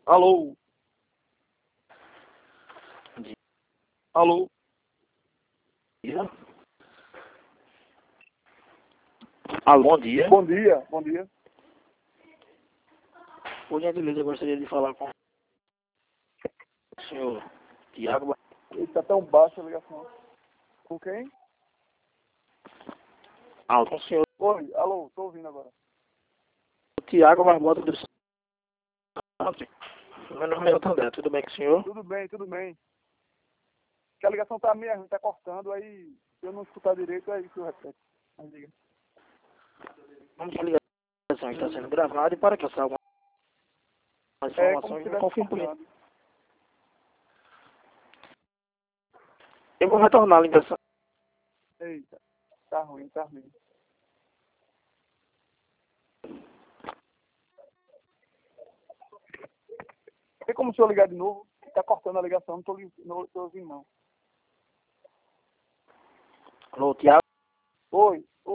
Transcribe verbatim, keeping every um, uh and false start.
Alô? Alô? Alô, bom dia. Bom dia, bom dia. Por gentileza, eu gostaria de falar com o senhor Tiago. Está tão baixa a ligação. Com quem? Alô, com o senhor Oi, alô, tô ouvindo agora. Tiago Barbosa do Santos. Meu nome é Otandé, tudo bem com o senhor? Tudo bem, tudo bem. Que a ligação tá meio ruim, tá cortando, aí se eu não escutar direito, aí que eu repete. Aí liga. Vamos para a ligação, está sendo gravada e para que eu saiba algumas É como informações, se me estivesse confirme por gentileza. cortando. Eu vou retornar a ligação. Eita, tá ruim, tá ruim. Tem como o senhor ligar de novo? Tá cortando a ligação, não tô, li- não tô ouvindo não. Alô, Tiago.